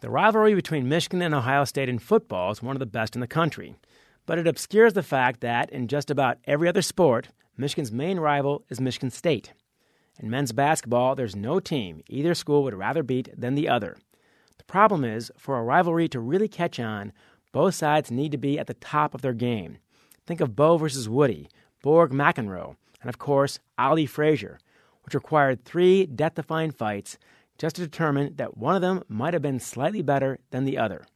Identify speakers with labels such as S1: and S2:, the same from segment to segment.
S1: The rivalry between Michigan and Ohio State in football is one of the best in the country, but it obscures the fact that, in just about every other sport, Michigan's main rival is Michigan State. In men's basketball, there's no team either school would rather beat than the other. The problem is, for a rivalry to really catch on, both sides need to be at the top of their game. Think of Bo versus Woody, Borg McEnroe, and of course, Ali Frazier, which required 3 death-defying fights just to determine that one of them might have been slightly better than the other.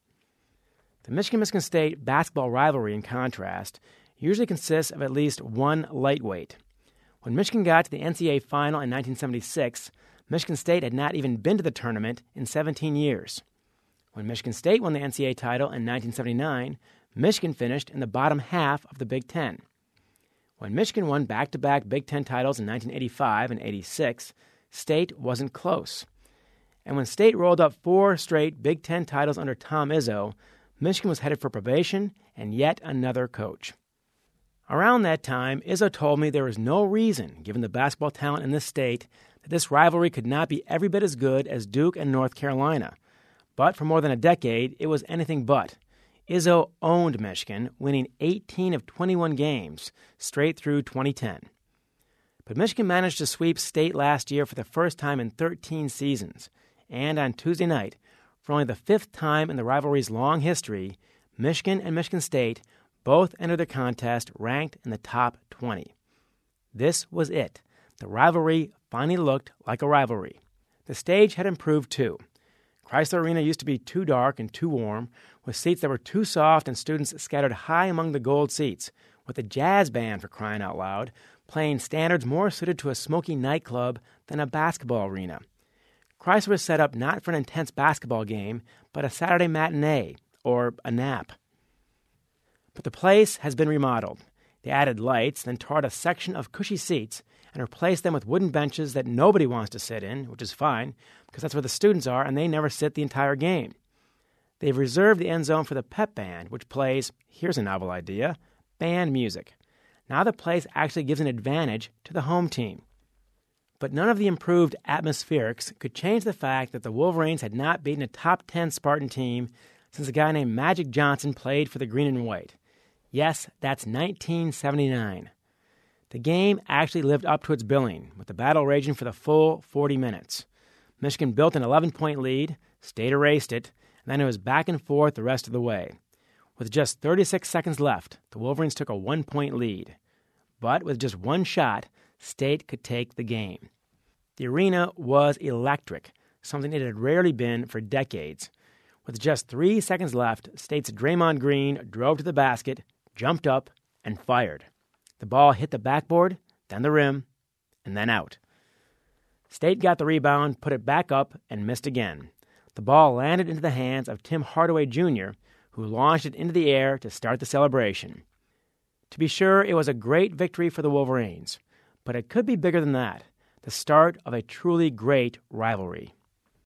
S1: The Michigan-Michigan State basketball rivalry, in contrast, usually consists of at least one lightweight. When Michigan got to the NCAA final in 1976, Michigan State had not even been to the tournament in 17 years. When Michigan State won the NCAA title in 1979, Michigan finished in the bottom half of the Big Ten. When Michigan won back-to-back Big Ten titles in 1985 and 86, State wasn't close. And when State rolled up 4 straight Big Ten titles under Tom Izzo, Michigan was headed for probation and yet another coach. Around that time, Izzo told me there was no reason, given the basketball talent in this state, that this rivalry could not be every bit as good as Duke and North Carolina. But for more than a decade, it was anything but. Izzo owned Michigan, winning 18 of 21 games straight through 2010. But Michigan managed to sweep State last year for the first time in 13 seasons. And on Tuesday night, for only the 5th time in the rivalry's long history, Michigan and Michigan State both entered the contest ranked in the top 20. This was it. The rivalry finally looked like a rivalry. The stage had improved too. Chrysler Arena used to be too dark and too warm, with seats that were too soft and students scattered high among the gold seats, with a jazz band, for crying out loud, playing standards more suited to a smoky nightclub than a basketball arena. Chrysler was set up not for an intense basketball game, but a Saturday matinee, or a nap. But the place has been remodeled. They added lights, then tore out a section of cushy seats and replaced them with wooden benches that nobody wants to sit in, which is fine, because that's where the students are and they never sit the entire game. They've reserved the end zone for the pep band, which plays, here's a novel idea, band music. Now the place actually gives an advantage to the home team. But none of the improved atmospherics could change the fact that the Wolverines had not beaten a top 10 Spartan team since a guy named Magic Johnson played for the Green and White. Yes, that's 1979. The game actually lived up to its billing, with the battle raging for the full 40 minutes. Michigan built an 11-point lead, State erased it, and then it was back and forth the rest of the way. With just 36 seconds left, the Wolverines took a 1-point lead. But with just one shot, State could take the game. The arena was electric, something it had rarely been for decades. With just 3 seconds left, State's Draymond Green drove to the basket, jumped up, and fired. The ball hit the backboard, then the rim, and then out. State got the rebound, put it back up, and missed again. The ball landed into the hands of Tim Hardaway Jr., who launched it into the air to start the celebration. To be sure, it was a great victory for the Wolverines, but it could be bigger than that, the start of a truly great rivalry.